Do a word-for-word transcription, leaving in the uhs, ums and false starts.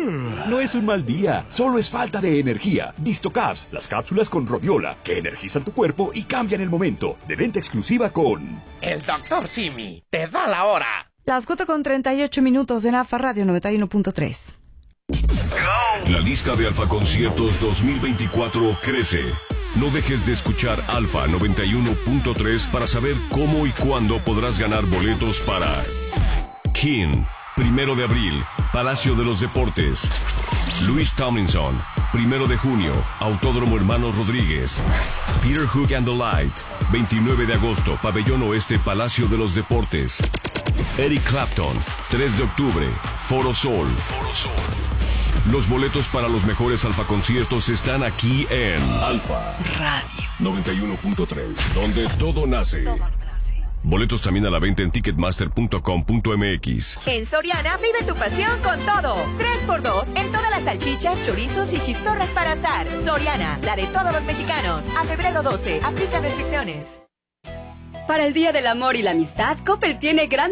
No es un mal día, solo es falta de energía. Vistocaps, las cápsulas con rodiola, que energizan tu cuerpo y cambian el momento. De venta exclusiva con... El doctor Simi te da la hora. Las cuatro con treinta y ocho minutos en Alfa Radio noventa y uno punto tres. La lista de Alfa Conciertos dos mil veinticuatro crece. No dejes de escuchar Alfa noventa y uno punto tres para saber cómo y cuándo podrás ganar boletos para King, primero de abril, Palacio de los Deportes. Luis Tomlinson, primero de junio, Autódromo Hermanos Rodríguez. Peter Hook and the Light, veintinueve de agosto, Pabellón Oeste, Palacio de los Deportes. Eric Clapton, tres de octubre, Foro Sol. Foro Sol. Los boletos para los mejores Alfa Conciertos están aquí en Alfa Radio noventa y uno punto tres, donde todo nace. Boletos también a la venta en ticketmaster punto com punto m x. En Soriana vive tu pasión con todo. tres por dos en todas las salchichas, chorizos y chistorras para asar. Soriana, la de todos los mexicanos. A febrero doce, aplica restricciones. Para el Día del Amor y la Amistad, Coppel tiene gran